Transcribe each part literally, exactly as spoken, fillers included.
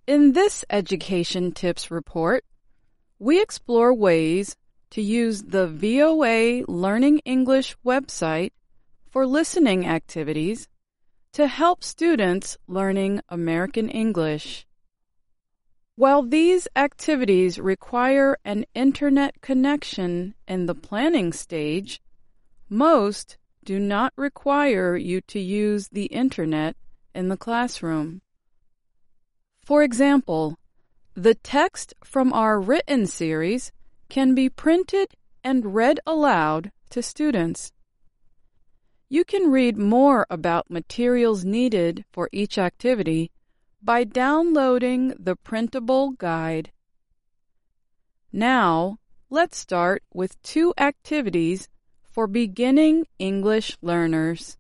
In this Education Tips report, we explore ways to use the V O A Learning English website for listening activities to help students learning American English. While these activities require an internet connection in the planning stage, most do not require you to use the internet in the classroom. For example, the text from our written series can be printed and read aloud to students. You can read more about materials needed for each activity by downloading the printable guide. Now, let's start with two activities for beginning English learners.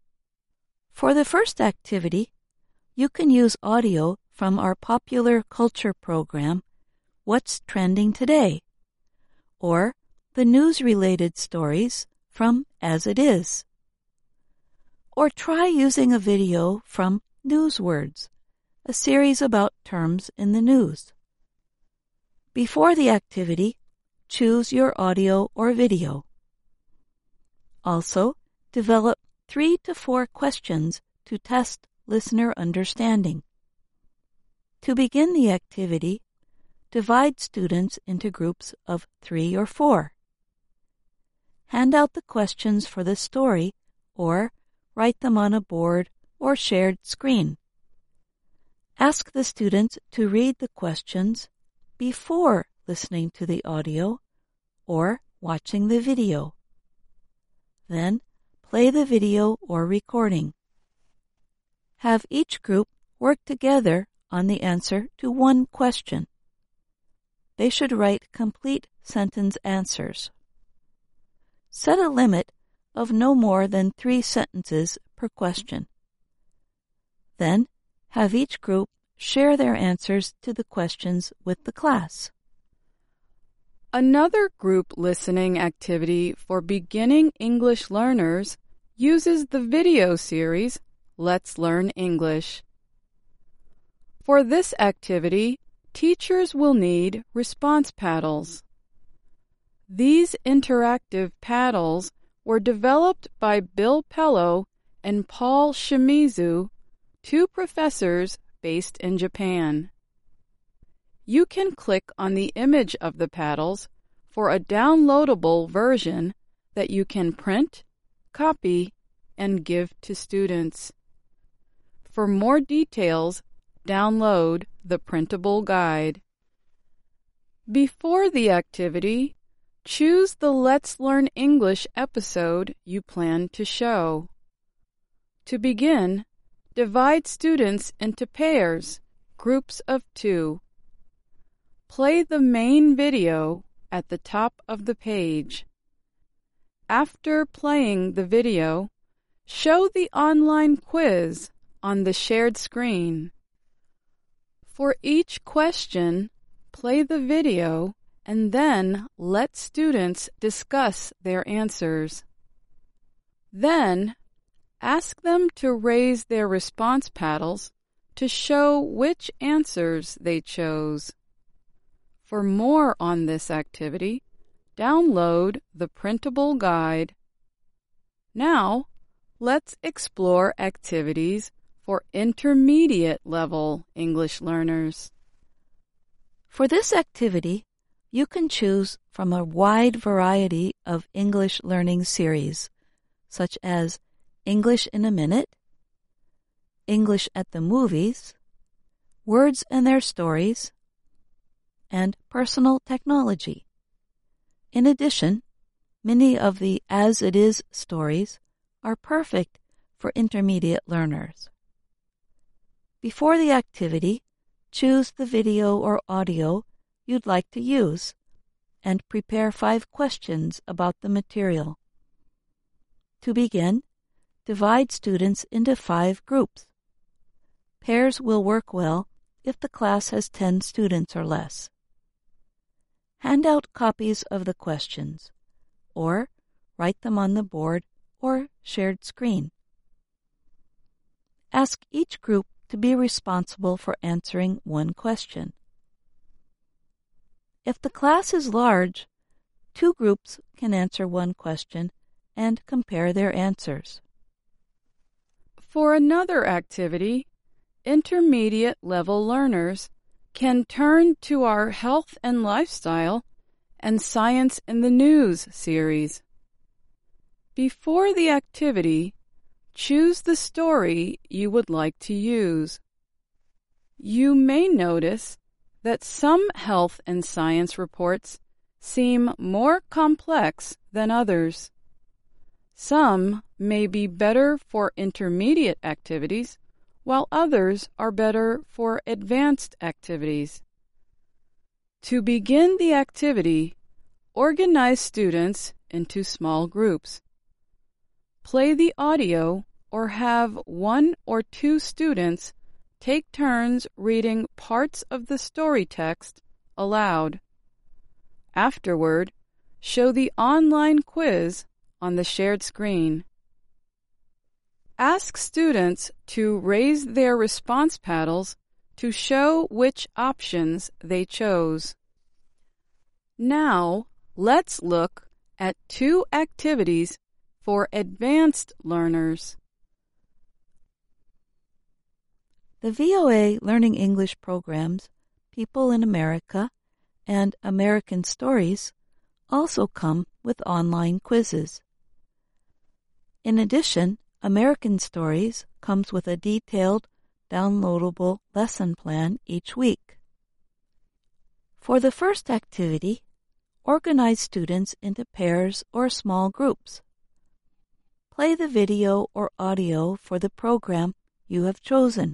For the first activity, you can use audio from our popular culture program, What's Trending Today, or the news-related stories from As It Is. Or try using a video from Newswords, a series about terms in the news. Before the activity, choose your audio or video. Also, develop three to four questions to test listener understanding. To begin the activity, divide students into groups of three or four. Hand out the questions for the story or write them on a board or shared screen. Ask the students to read the questions before listening to the audio or watching the video. Then, play the video or recording. Have each group work together on the answer to one question. They should write complete sentence answers. Set a limit of no more than three sentences per question. Then, have each group share their answers to the questions with the class. Another group listening activity for beginning English learners uses the video series Let's Learn English. For this activity, teachers will need response paddles. These interactive paddles were developed by Bill Pello and Paul Shimizu, two professors based in Japan. You can click on the image of the paddles for a downloadable version that you can print, copy, and give to students. For more details, download the printable guide. Before the activity, choose the Let's Learn English episode you plan to show. To begin, divide students into pairs, groups of two. Play the main video at the top of the page. After playing the video, show the online quiz on the shared screen. For each question, play the video and then let students discuss their answers. Then, ask them to raise their response paddles to show which answers they chose. For more on this activity, download the printable guide. Now, let's explore activities for intermediate level English learners. For this activity, you can choose from a wide variety of English learning series, such as English in a Minute, English at the Movies, Words and Their Stories, and Personal Technology. In addition, many of the As It Is stories are perfect for intermediate learners. Before the activity, choose the video or audio you'd like to use and prepare five questions about the material. To begin, divide students into five groups. Pairs will work well if the class has ten students or less. Hand out copies of the questions, or write them on the board or shared screen. Ask each group to be responsible for answering one question. If the class is large, two groups can answer one question and compare their answers. For another activity, intermediate level learners can turn to our Health and Lifestyle and Science in the News series. Before the activity, choose the story you would like to use. You may notice that some health and science reports seem more complex than others. Some may be better for intermediate activities, while others are better for advanced activities. To begin the activity, organize students into small groups. Play the audio or have one or two students take turns reading parts of the story text aloud. Afterward, show the online quiz on the shared screen. Ask students to raise their response paddles to show which options they chose. Now, let's look at two activities for advanced learners. The V O A Learning English programs, People in America and American Stories, also come with online quizzes. In addition, American Stories comes with a detailed, downloadable lesson plan each week. For the first activity, organize students into pairs or small groups. Play the video or audio for the program you have chosen.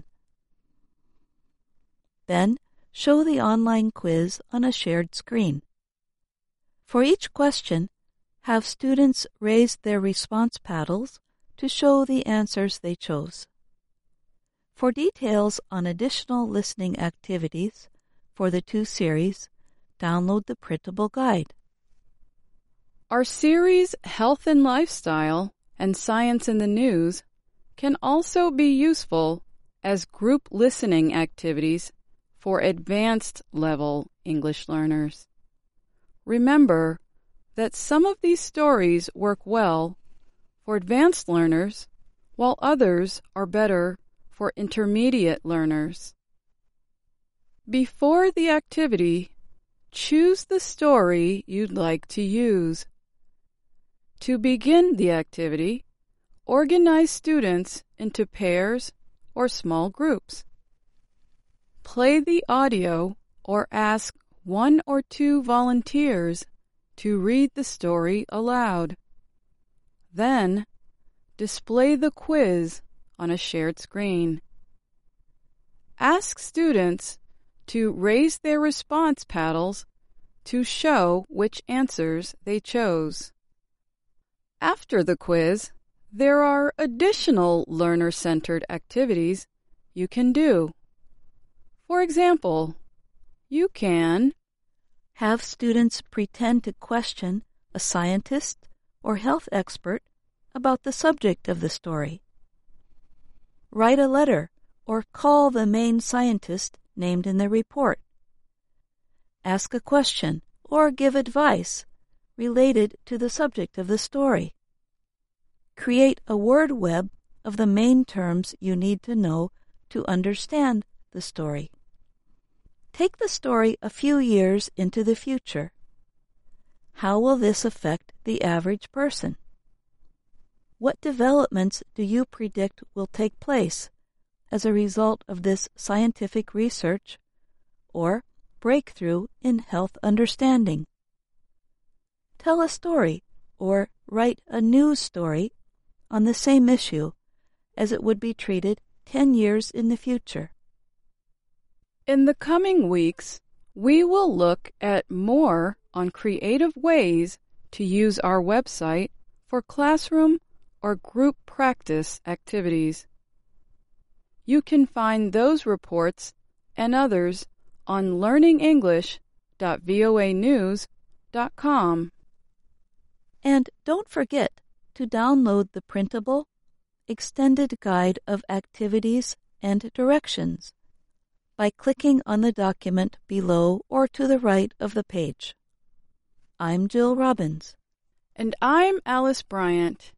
Then, show the online quiz on a shared screen. For each question, have students raise their response paddles to show the answers they chose. For details on additional listening activities for the two series, download the printable guide. Our series Health and Lifestyle and Science in the News can also be useful as group listening activities for advanced level English learners. Remember that some of these stories work well for advanced learners, while others are better for intermediate learners. Before the activity, choose the story you'd like to use. To begin the activity, organize students into pairs or small groups. Play the audio or ask one or two volunteers to read the story aloud. Then, display the quiz on a shared screen. Ask students to raise their response paddles to show which answers they chose. After the quiz, there are additional learner-centered activities you can do. For example, you can have students pretend to question a scientist or health expert about the subject of the story. Write a letter or call the main scientist named in the report. Ask a question or give advice related to the subject of the story. Create a word web of the main terms you need to know to understand the story. Take the story a few years into the future. How will this affect the average person? What developments do you predict will take place as a result of this scientific research or breakthrough in health understanding? Tell a story or write a news story on the same issue as it would be treated ten years in the future. In the coming weeks, we will look at more on creative ways to use our website for classroom or group practice activities. You can find those reports and others on learning english dot voa news dot com. And don't forget to download the printable, extended guide of activities and directions by clicking on the document below or to the right of the page. I'm Jill Robbins. And I'm Alice Bryant.